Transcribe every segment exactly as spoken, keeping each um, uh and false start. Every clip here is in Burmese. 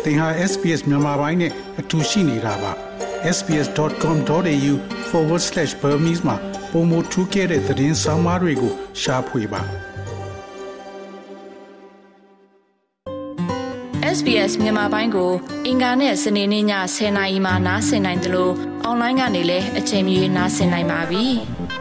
သင်ဟာ S B S မြန်မာပိုင်းနဲ့အတူရှိနေတာပါ s b s dot com dot a u forward slash burmese မှာပုံမထူးခဲ့တဲ့သတင်းစာမားတွေကိုရှားဖွေပါ S B S မြန်မာပိုင်းကိုအင်ကာနဲ့စနေနေ့ညtenနာရီမှနားဆင်နိုင်တယ်လို့အွန်လိုင်းကနေလည်းအချိန်မီနားဆင်နိုင်ပါပြီ။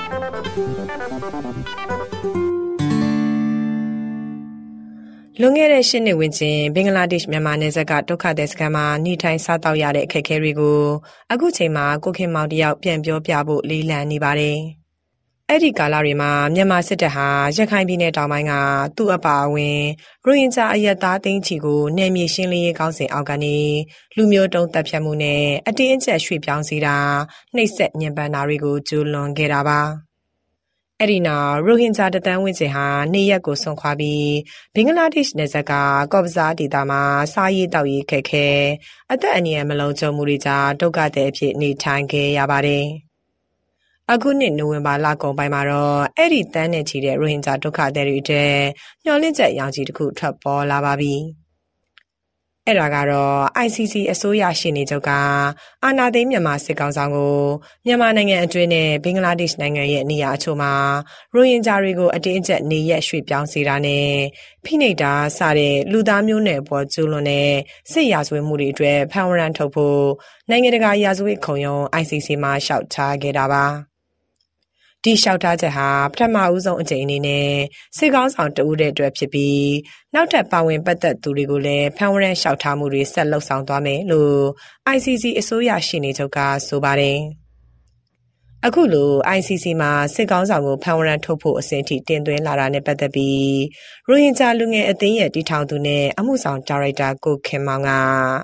လွန်ခဲ့တဲ့ရှစ်နှစ်ဝန်းကျင်ဘင်္ဂလားဒေ့ရှ်မြန်မာနယ်စပ်ကဒုက္ခသည်စခန်းမှာနေထိုင်စားသောက်ရတဲ့အခက်အခဲတွေကိုအခုချိန်မှာကိုခင်မောင်တယောက်ပြန်ပြောပြဖို့လေးလံနေပါတယ်။အဲ့ဒီကာလတွေမှာမြန်မာစစ်တပ်ဟာရခိုင်ပြည်နယ်တောင်ပိုင်းကသူ့အပါအဝင်ရိုဟင်ဂျာအရက်သားသိန်းချီကိုနယ်မြေရှင်းလင်းရေးကောင်းစဉ်အောက်ကနေလူမျိုးတုံးတပ်ဖြတ်မှုနဲ့အတင်းအကျပ်ရွှေ့ပြောင်းစေတာနှိပ်စက်ညှဉ်းပန်းတာတွေကိုကျူးလွန်ခဲ့တာပါ။အဲ့ဒီနောက်ရိုဟင်ဂျာတသန်းဝန်းကျင်ဟာနေရက်ကိုဆွန့်ခွာပြီးဘင်္ဂလားဒေ့ရှ်နယ်စပ်ကကော့ဘဇားဒေသမှာစားရေးတောက်ရေးခက်ခဲအသက်အန္တရာယ်မလုံခြုံမှုတွေကြားဒုက္ခသည်အဖြစ်နေထိုင်ခဲ့ရပါတယ်။အခုနှစ်နိုဝင်ဘာလကုန်ပိုင်းမှာတော့အဲ့ဒီတန်းနဲ့ချီတဲ့ရိုဟင်ဂျာဒုက္ခသည်တွေအတွက်မျှော်လင့်ချက်ရောင်ခြည်တစ်ခုထွက်ပေါ်လာပါပြီ။အဲ့ဒါကတော့ I C C အစိုးရရှေ့နေချုပ်ကအာဏာသိမ်းမြန်မာစစ်ကောင်ဆောင်ကိုမြန်မာနိုင်ငံအတွင်းနဲ့ဘင်္ဂလားဒေ့ရှ်နိုင်ငံရဲ့နေရာအချို့မှာရိုဟင်ဂျာတွေကိုအတင်းအကျပ်နေရက်ရွှေ့ပြောင်းစေတာနဲ့ဖိနှိပ်တာစတဲ့လူသားမျိုးနွယ်ပေါ်ကျူးလွန်တဲ့စစ်ရာဇဝတ်မှုတွေအတွက်ဖမ်းဝရမ်းထုတ်ဖို့နိုင်ငံတကာရာဇဝတ်ခုံရုံး I C C မှာလျှောက်ထားခဲ့တာပါ။ဒီလျှောက်ထားချက်ဟာပထမဦးဆုံးအကြိမ်အနေနဲ့စစ်ကောင်ဆောင်တဦးတဲ့အတွက်ဖြစ်ပြီးနောက်ထပ်ပါဝင်ပတ်သက်သူတွေကိုလည်းဖမ်းဝရမ်းလျှောက်ထားမှုတွေဆက်လုပ်ဆောင်သွားမယ်လို့ I C C အစိုးရရှေ့နေချုပ်ကဆိုပါတယ်။အခုလို I C C မှာစစ်ကောင်ဆောင်ကိုဖမ်းဝရမ်းထုတ်ဖို့အစဉ်အထိတင်သွင်းလာတာနဲ့ပတ်သက်ပြီးရိုဟင်ဂျာလူငယ်အသင်းရဲ့တည်ထောင်သူနဲ့အမှုဆောင်ဒါရိုက်တာကိုခင်မောင်က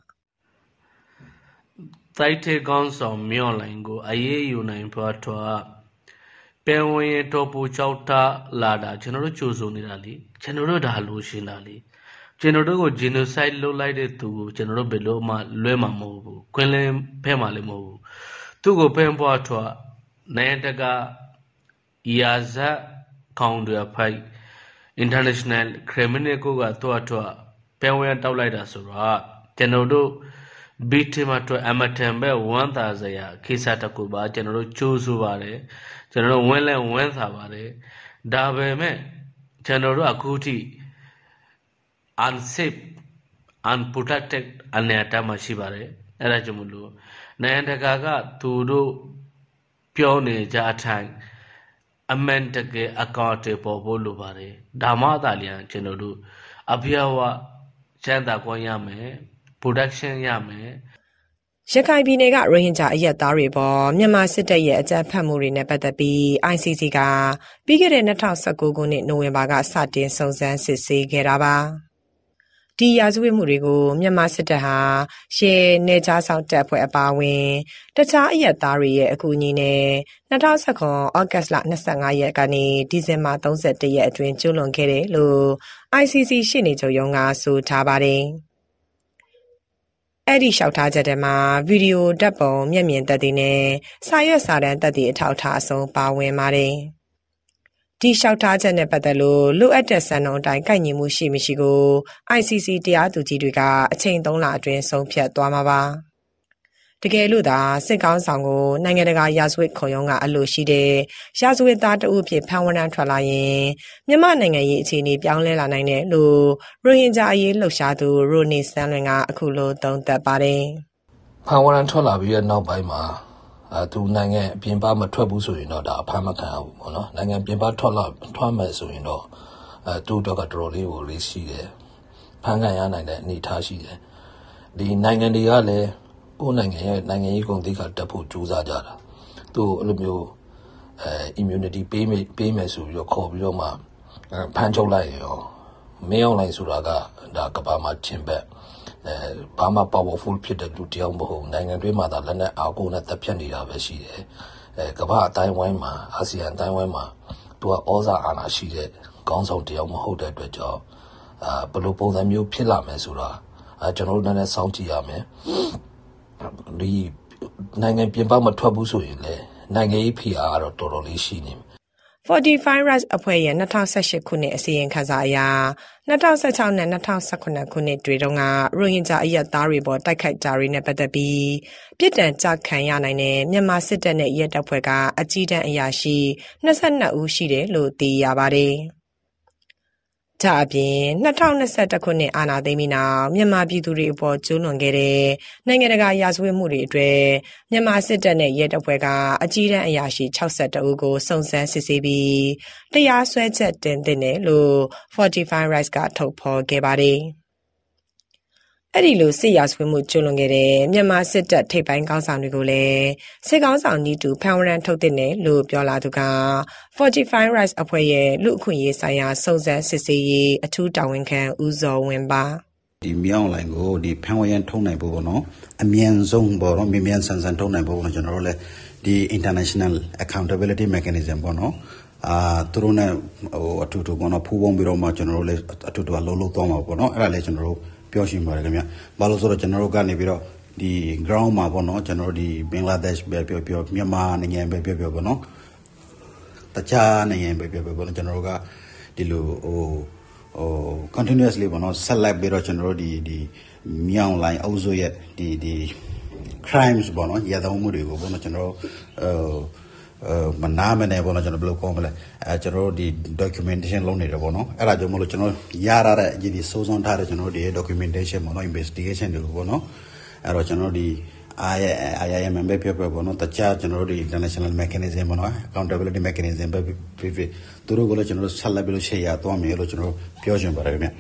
တိုက်တဲ့ကောင်ဆောင်မြော့လိုင်းကိုအရေးယူနိုင်ဖို့တော့ပင်ဝင်ရတော့ပူချောက်တာလာတာကျွန်တော်တို့ကြိုးစုံနေတာလေကျွန်တော်တို့ဒါလို့ရှင်းတာလေကျွန်တော်တို့ကို genocide လုပ်လိုက်တဲ့သူကိုကျွန်တော်တို့ဘယ်လို့မှလွဲမှာမဟုတ်ဘူးခွင်းလင်းဖဲမှာလည်းမဟုတ်ဘူးသူ့ကိုဖမ်းဖို့တော့နိုင်တကရာဇတ်ကောင်တွေဖိုက် international criminal ကိုကတော့တော့ပင်ဝင်တောက်လိုက်တာဆိုတော့ကျွန်တော်တို့ဘီတီမတော့အမတန်ပဲဝမ်းသာစရာကိစ္စတစ်ခုပါကျွန်တော်တို့ကြိုးစုပါတယ်ကျွန်တော်တို့ဝင်းလဲဝင်းသာပါတယ်ဒါပေမဲ့ကျွန်တော်တို့အခုထိ unsafe unprotected အနေအထားမှာရှိပါတယ်အဲ့ဒါကြောင့်မလို့နိုင်ငံတကာကသူတို့ပြောနေကြအထိုင်အမှန်တကယ်အကောင့်တွေပေါ်ဖို့လိုပါတယ်ဒါမှသာလျှင်ကျွန်တော်တို့အပြည့်အဝချမ်းသာခွင့်ရမယ်production ရမယ်ရခိုင်ပြည်နယ်ကရိုဟင်ဂျာအရက်သားတွေပေါ်မြန်မာစစ်တပ်ရဲ့အကြမ်းဖက်မှုတွေနဲ့ပတ်သက်ပြီး I C C ကပြီးခဲ့တဲ့twenty nineteenခုနှစ်နိုဝင်ဘာကစတင်စုံစမ်းစစ်ဆေးခဲ့တာပါဒီရာဇဝတ်မှုတွေကိုမြန်မာစစ်တပ်ဟာရဲနယ်ခြားစောင့်တပ်ဖွဲ့အပါအဝင်တခြားအရက်သားတွေရဲ့အကူအညီနဲ့twenty nineteenဩဂတ်လtwenty-fiveရက်ကနေဒီဇင်ဘာthirty-oneရက်အတွင်းကျူးလွန်ခဲ့တယ်လို့ I C C ရှေ့နေချုပ်ရုံးကဆိုထားပါတယ်အဲ့ဒီလျှောက်ထားချက်ထဲမှာဗီဒီယိုဓာတ်ပုံမျက်မြင်သက်သေနဲ့စာရွက်စာတမ်းသက်သေအထောက်အထားအစုံပါဝင်ပါတယ်ဒီလျှောက်ထားချက်နဲ့ပတ်သက်လို့လိုအပ်တဲ့စံနှုန်းအတိုင်းကိုက်ညီမှုရှိမရှိကို I C C တရားသူကြီးတွေကအချိန်threeလအတွင်းဆုံးဖြတ်သွားမှာပါတကယ်လို့သာစစ်ကောင်ဆောင်ကိုနိုင်ငံတကာရာဇဝတ်ခုံရုံးကအလို့ရှိတဲ့ရာဇဝတ်သားတအုပ်ဖြစ်ဖမ်းဝရမ်းထွက်လာရင်မြန်မာနိုင်ငံရေးအခြေအနေပြောင်းလဲလာနိုင်တယ်လို့ရိုဟင်ဂျာအရေးလှုပ်ရှားသူရိုနီဆန်းလွင်ကအခုလိုသုံးသပ်ပါတယ်ဖမ်းဝရမ်းထွက်လာပြီးတဲ့နောက်ပိုင်းမှာအဲသူနိုင်ငံပြင်ပမထွက်ဘူးဆိုရင်တော့ဒါအဖမ်းမခံရဘူးပေါ့နော်နိုင်ငံပြင်ပထွက်လာထွက်မယ်ဆိုရင်တော့အဲသူ့တော့ကတော်တော်လေးကိုလေးရှိတယ်ဖမ်းခံရနိုင်တဲ့အနေအထားရှိတယ်ဒီနိုင်ငံတွေကလည်းကိုယ်နိုင်ငံရဲ့နိုင်ငံရေးကုန်သိက္ခာတက်ဖို့ကြိုးစားကြတာသူ့အဲ့လိုမျိုးအဲ immunity ပေးမယ်ပေးမယ်ဆိုပြီးတော့ခေါ်ပြီးတော့မှဖမ်းချုပ်လိုက်ရောမင်းအောင်လိုက်ဆိုတာကဒါကဘာမှချင်းပဲအဲဘာမှ powerful ဖြစ်တဲ့လူတယောက်မဟုတ်နိုင်ငံတွင်းမှာဒါလက်နဲ့အာကိုနဲ့တက်ဖြတ်နေတာပဲရှိတယ်အဲကဘာအတိုင်းဝိုင်းမှာအာဆီယံအတိုင်းဝိုင်းမှာသူကဩဇာအာဏာရှိတဲ့ခေါင်းဆောင်တယောက်မဟုတ်တဲ့အတွက်ကြောင့်အာဘယ်လိုပုံစံမျိုးဖြစ်လာမယ်ဆိုတာအဲကျွန်တော်တို့လည်းစောင့်ကြည့်ရမယ်ဒီနိုင်ငံပြင်ပမထွက်ဘူးဆိုရင်လေနိုင်ငံရေးဖိအားကတော့တော်တော်လေးရှိနေ Fortify Rights အဖွဲ့ရဲ့၂၀၁၈ခုနှစ်အစီရင်ခံစာအရ၂၀၁၆နဲ့၂၀၁၇ခုနှစ်တွေတုန်းကရိုဟင်ဂျာအရပ်သားတွေပေါ်တိုက်ခိုက်တာတွေနဲ့ပတ်သက်ပြီးပြစ်ဒဏ်ကျခံရနိုင်တဲ့မြန်မာစစ်တပ်နဲ့ရဲတပ်ဖွဲ့ကအကြီးတန်းအရာရှိ၂၂ဦးရှိတယ်လို့သိရပါတယ်။ဒါအပြင်၂၀၂၁ခုနှစ်အာဏာသိမ်းပြီးနောက်မြန်မာပြည်သူတွေအပေါ်ကျူးလွန်ခဲ့တဲ့နိုင်ငံတကာရာဇဝတ်မှုတွေအတွက်မြန်မာစစ်တပ်နဲ့ရဲတပ်ဖွဲ့ကအကြီးတန်းအရာရှိ၆၁ဦးကိုစုံစမ်းစစ်ဆေးပြီးတရားစွဲချက်တင်သင့်တယ်လို့ Fortify Rights ကထုတ်ဖော်ခဲ့ပါတယ်။အဲ့ဒီလိုစစ်ရာဇဝတ်မှုကျူးလွန်ခဲ့တဲ့မြန်မာစစ်တပ်ထိပ်ပိုင်းခေါင်းဆောင်တွေကိုလည်းစစ်ခေါင်းဆောင်နီးတူဖမ်းဝရမ်းထုတ်တဲ့နယ်လို့ပြောလာသူက Fortify Rights အဖွဲ့ရဲ့လူအခွင့်အရေးဆိုင်ရာစုံစမ်းစစ်ဆေးရေးအထူးတာဝန်ခံဦးဇော်ဝင်းပါဒီမြောင်းလိုင်းကိုဒီဖမ်းဝရမ်းထုတ်နိုင်ဖို့ပေါ့နော်အမြန်ဆုံးပေါ့နော်မြန်မြန်ဆန်ဆန်ထုတ်နိုင်ဖို့ပေါ့နော်ကျွန်တော်တို့လည်းဒီ international accountability mechanism ပေါ့နော်အာသူတို့နဲ့ဟိုအထူးထူးပေါ့နော်ဖူးပုံပြီးတော့မှကျွန်တော်တို့လည်းအထူးထူးအလုံးလုံးသွားမှာပေါ့နော်အဲ့ဒါလည်းကျွန်တော်တို့ပြောရှင်းပါတယ်ခင်ဗျဘာလို့ဆိုတော့ကျွန်တော်တို့ကနေပြီးတော့ဒီ ground မှာပေါ့နော်ကျွန်တော်တို့ဒီဘင်္ဂလားဒေ့ရှ်ပဲပြောပြောမြန်မာနိုင်ငံပဲပြောပြောပေါ့နော်တခြားနိုင်ငံပဲပြောပြောပေါ့နော်ကျွန်တော်တို့ကဒီလိုဟိုဟို continuously ပေါ့နော်ဆက်လက်ပြီးတော့ကျွန်တော်တို့ဒီဒီမြောင်းလိုင်းအုပ်စုရဲ့ဒီဒီ crimes ပေါ့နော်ရတဲ့မှုတွေကိုပေါ့နော်ကျွန်တော်တို့အဲမနာမနေပေါ့နော်ကျွန်တော်ဘယ်လိုကောမလဲအဲကျွန်တော်တို့ဒီ documentation လုပ်နေတယ်ပေါ့နော်အဲ့ဒါကြောင့်မလို့ကျွန်တော်ရရတဲ့ဒီစိုးစွမ်းထားတဲ့ကျွန်တော်တို့ဒီ documentation ပေါ့နော် investigation တွေပေါ့နော်အဲ့တော့ကျွန်တော်တို့ဒီ I I M ပဲပြောပြောပေါ့နော်တခြားကျွန်တော်တို့ဒီ international mechanism ပေါ့နော် accountability mechanism ပဲဖြစ်ဖြစ်သူတို့ကလည်းကျွန်တော်တို့ဆက်လက်ပြီးလို့ရှေ့ရသွားမယ်လို့ကျွန်တော်ပြောချင်ပါတယ်ခင်ဗျ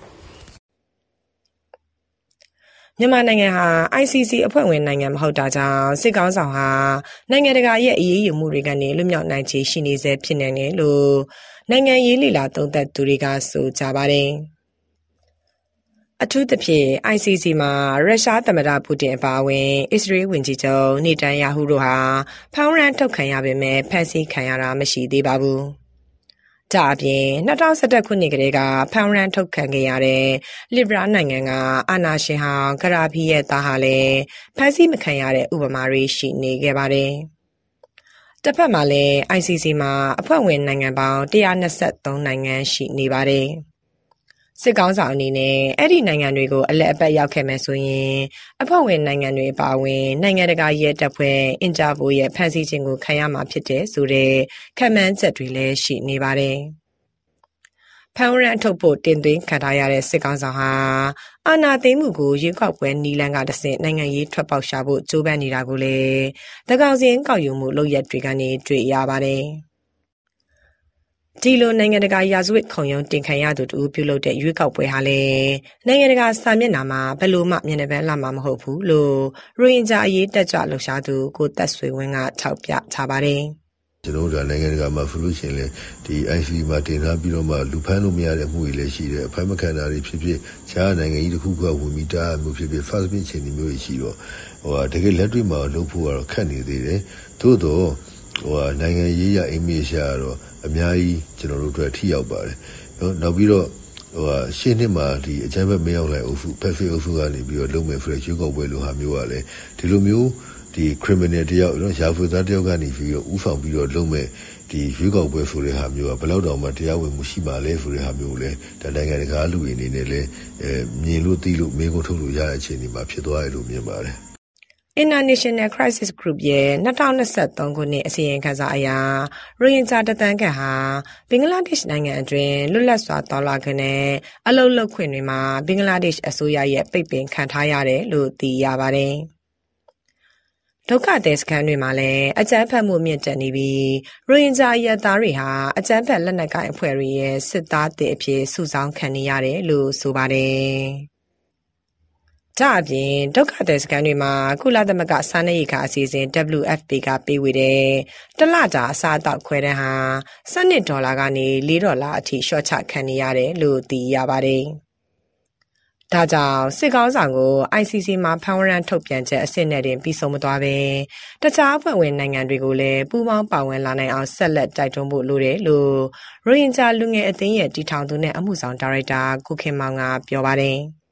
မြန်မာနိုင်ငံဟာ I C C အဖွဲ့ဝင်နိုင်ငံမဟုတ်တာကြောင့်စစ်ကောင်ဆောင်ဟာနိုင်ငံတကာရဲ့အရေးယူမှုတွေကနေလွတ်မြောက်နိုင်ခြေရှိနေစေဖြစ်နေတယ်လို့နိုင်ငံရေးလေလာသုံးသပ်သူတွေကဆိုကြပါတယ်။အထူးသဖြင့် I C C မှာရုရှားသမ္မတပူတင်အပါအဝင်အစ္စရေးဝန်ကြီးချုပ်နေတန်ယာဟုတို့ဟာဖမ်းဝရမ်းထုတ်ခံရပေမဲ့ဖမ်းဆီးခံရတာမရှိသေးပါဘူး။ဒါအပြင်၂၀၁၁ခုနှစ်ကတည်းကဖမ်းဝရမ်းထုတ်ခံခဲ့ရတဲ့လစ်ဘရာနိုင်ငံကအာဏာရှင်ဟောင်းဂရာဖီရဲ့သားဟာလည်းဖမ်းဆီးမခံရတဲ့ဥပမာတွေရှိနေခဲ့ပါတယ်။တစ်ဖက်မှာလည်း I C C မှာအဖွဲ့ဝင်နိုင်ငံပေါင်း၁၂၃နိုင်ငံရှိနေပါတယ်။စစ်ကောင်ဆောင်အနေနဲ့အဲ့ဒီနိုင်ငံတွေကိုအလက်အပတ်ရောက်ခဲ့မယ်ဆိုရင်အဖွဲ့ဝင်နိုင်ငံတွေအပါအဝင်နိုင်ငံတကာရဲတပ်ဖွဲ့အင်တာပိုရဲ့ဖမ်းဆီးခြင်းကိုခံရမှာဖြစ်တဲ့ဆိုတဲ့ခံမှန်းချက်တွေလည်းရှိနေပါတယ်။ဖမ်းဝရမ်းထုတ်ဖို့တင်သွင်းခံထားရတဲ့စစ်ကောင်ဆောင်ဟာအာဏာသိမ်းမှုကိုရွေးကောက်ပွဲနီလန်ကတဆင့်နိုင်ငံရေးထွက်ပေါက်ရှာဖို့ကြိုးပမ်းနေတာကိုလည်းတကောင်စင်ကောက်ယူမှုလုပ်ရက်တွေကနေတွေ့ရပါတယ်။ဒီလိုနိုင်ငံတကာရာဇဝတ်ခုံရုံးတင်ခံရသူတို့ပြုလုပ်တဲ့ရွေးကောက်ပွဲဟာလည်းနိုင်ငံတကာစာမျက်နှာမှာဘယ်လိုမှမျက်နှာပန်းလာမှာမဟုတ်ဘူးလို့ရိုဟင်ဂျာအရေးတက်ကြွလှုပ်ရှားသူကိုသက်ဆွေဝင်းကထောက်ပြထားပါတယ်။ကျွန်တော်တို့နိုင်ငံတကာမှာဆိုလို့ရှိရင်လေဒီ I C C မှာတင်ထားပြီးတော့မှလူဖမ်းလို့မရတဲ့မှုတွေလည်းရှိတယ်အဖိုင်မခံတာတွေဖြစ်ဖြစ်ခြားနိုင်ငံကြီးတစ်ခုကဝင်ပြီးတားမှုဖြစ်ဖြစ် first page ချိန်မျိုးရှိတော့ဟိုတကယ်လက်တွေ့မှာလုပ်ဖို့ကတော့ခက်နေသေးတယ်သို့တော့ဟိုနိုင်ငံရေးရအိမ်မေးရှာတော့အများကြီးကျွန်တော်တို့အတွက်ထိရောက်ပါတယ်နော်နောက်ပြီးတော့ဟိုရှင်းနှစ်မှာဒီအကြမ်းဖက်မရောက်လိုက်အုပ်စုဖက်ဖေးအုပ်စုကနေပြီးတော့လုံမဲ့ fresh ရွေးကောက်ပွဲလိုဟာမျိုးကလည်းဒီလိုမျိုးဒီ criminal တယောက်နော်ရာဇဝတ်သားတယောက်ကနေပြီးတော့ဥဆောင်ပြီးတော့လုံမဲ့ဒီရွေးကောက်ပွဲဆိုတဲ့ဟာမျိုးကဘယ်လောက်တောင်မှတရားဝင်မှုရှိမှလဲဆိုတဲ့ဟာမျိုးလည်းဒါနိုင်ငံတကာလူတွေအနေနဲ့လည်းအဲမြင်လို့သိလို့မေးခွန်းထုတ်လို့ရတဲ့အခြေအနေမှာဖြစ်သွားတယ်လို့မြင်ပါတယ် International Crisis Group ရဲ့၂၀၂၃ခုနှစ်အစီရင်ခံစာအရရိုဟင်ဂျာတသန်းခန့်ဟာဘင်္ဂလားဒေ့ရှ်နိုင်ငံအတွင်းလွတ်လပ်စွာသွားလာခွင့်နဲ့အလုပ်လုပ်ခွင့်တွေမှာဘင်္ဂလားဒေ့ရှ်အစိုးရရဲ့ပိတ်ပင်ခံထားရတယ်လို့သိရပါတယ်။ဒုက္ခသည်စခန်းတွေမှာလည်းအကြမ်းဖက်မှုမြင့်တက်နေပြီးရိုဟင်ဂျာရဲသားတွေဟာအကြမ်းဖက်လက်နက်ကိုင်အဖွဲ့တွေရဲ့စစ်သားတွေအဖြစ်စုဆောင်းခံနေရတယ်လို့ဆိုပါတယ်။ဒါအပြင်ဒုက္ခသည်စခန်းတွေမှာကုလသမဂ္ဂစားနပ်ရိက္ခာအစီအစဉ် W F P ကပေးဝေတဲ့တလတာအစားအသောက်ခွဲတန်းဟာ၁၂ဒေါ်လာကနေ၄ဒေါ်လာအထိလျှော့ချခံနေရတယ်လို့သိရပါတယ်။ဒါကြောင့်စစ်ကောင်ဆောင်ကို I C C မှာဖမ်းဝရမ်းထုတ်ပြန်ချက်အစစ်နဲ့တင်ပြီးဆုံးမသွားပဲတခြားအဖွဲ့ဝင်နိုင်ငံတွေကိုလည်းပူးပေါင်းပါဝင်လာနိုင်အောင်ဆက်လက်တိုက်တွန်းဖို့လိုတယ်လို့ရိုဟင်ဂျာလူငယ်အသင်းရဲ့တည်ထောင်သူနဲ့အမှုဆောင်ဒါရိုက်တာကိုခင်မောင်ကပြောပါတယ်။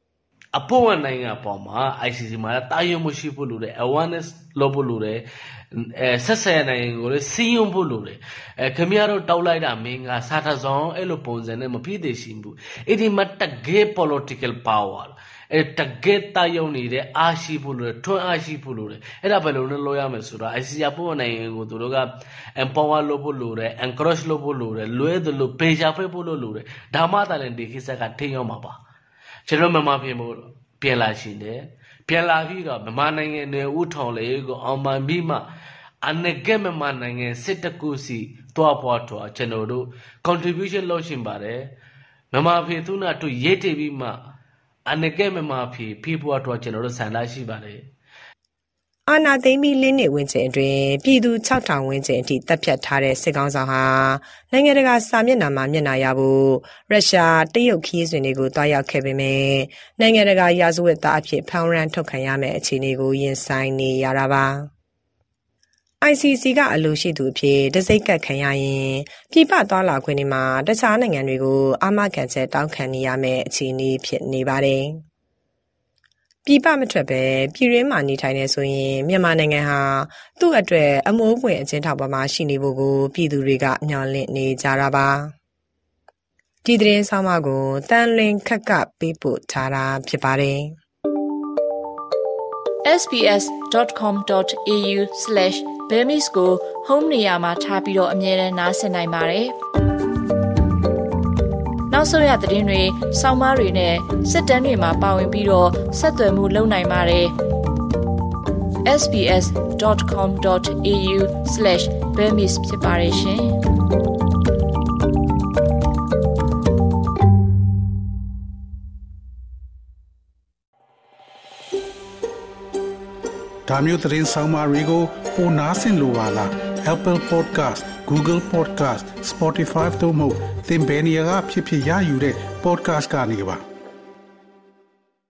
အဖို့ဝန်နိုင်ငံပေါ်မှာ I C C မှာတာယုံမှုရှိဖို့လိုတယ် awareness လုပ်ဖို့လိုတယ်အဲဆက်ဆက်နိုင်ငံကိုလည်းစီးယုံဖို့လိုတယ်အဲခင်ဗျားတို့တောက်လိုက်တာမင်းကစာထဆောင်အဲ့လိုပုံစံနဲ့မဖြစ်သေးရှိဘူးအဲ့ဒီမှာတကယ် political power အဲတကယ်တာယုံနေတဲ့အားရှိဖို့လိုတယ်ထွန်းအားရှိဖို့လိုတယ်အဲ့ဒါဘယ်လိုလုပ်ရမလဲဆိုတော့ I C C အဖို့နိုင်ငံကိုသူတို့က empower လုပ်ဖို့လိုတယ် encourage လုပ်ဖို့လိုတယ်လွဲတယ်လို့ပေးချပေးဖို့လိုတယ်ဒါမှသာလည်းဒီကိစ္စကထိရောက်မှာပါကျွန်တော်မြန်မာပြည်မှာပြန်လာရှင်တယ်ပြန်လာပြီးတော့မြန်မာနိုင်ငံနယ်ဦးထောင်လေးကိုအောင်မှန်ပြီးမှအနေကမြန်မာနိုင်ငံစစ်တကူစီတွားပွားတော့ကျွန်တော်တို့ contribution လုပ်ရှင်ပါတယ်မြန်မာပြည်သူနာတို့ရေးတည်ပြီးမှအနေကမြန်မာပြည်ပြည်ပွားတော့ကျွန်တော်တို့ဆန္ဒရှိပါတယ်အာနာသိမ့်ပြီးလင်းနေဝင်ခြင်းအတွင်းပြည်သူ၆ထောင်ဝန်းကျင်အထိတပ်ဖြတ်ထားတဲ့စစ်ကောင်ဆောင်ဟာနိုင်ငံတကာစာမျက်နှာမှာမျက်နှာရဖို့ရုရှားတရုတ်ခီးစဉ်တွေကိုတွားရောက်ခဲ့ပေမဲ့နိုင်ငံတကာရာဇဝတ်သားအဖြစ်ဖောင်းရမ်းထုတ်ခံရမယ့်အခြေအနေကိုရင်ဆိုင်နေရတာပါ I C C ကအလိုရှိသူအဖြစ်တစိမ့်ကတ်ခံရရင်ပြည်ပသွားလာခွင့်တွေမှာတခြားနိုင်ငံတွေကိုအာမခံချက်တောင်းခံနေရမယ့်အခြေအနေဖြစ်နေပါတယ်ပြည်ပမထွက်ပဲပြည်ရင်းမှာနေထိုင်နေဆိုရင်မြန်မာနိုင်ငံဟာသူ့အတွက်အမိုးပွင့်အချင်းထောက်ပေါ်မှာရှိနေဖို့ကိုပြည်သူတွေကမျှော်လင့်နေကြတာပါဒီသတင်းဆောင်မကိုတန်လင်းခက်ကပေးပို့ထားတာဖြစ်ပါတယ် S B S dot com dot A U slash Burmese ကို home နေရာမှာထားပြီးတော့အမြဲတမ်းနားဆင်နိုင်ပါတယ်နောက်ဆုံးရသတင်းတွေစောင်းမားတွေနဲ့စစ်တမ်းတွေမှာပါဝင်ပြီးတော့ဆက်သွယ်မှုလုပ်နိုင်ပါတယ် S B S dot com dot A U slash Burmese ဖြစ်ပါတယ်ရှင်ဒါမျိုးသတင်းဆောင်မတွေကိုပိုနားဆင်လိုပါလား Apple Podcast Google Podcast Spotify တို့မှာသင်ပင်ရာဖြစ်ဖြစ်ရယူတဲ့ podcast ကနေပါ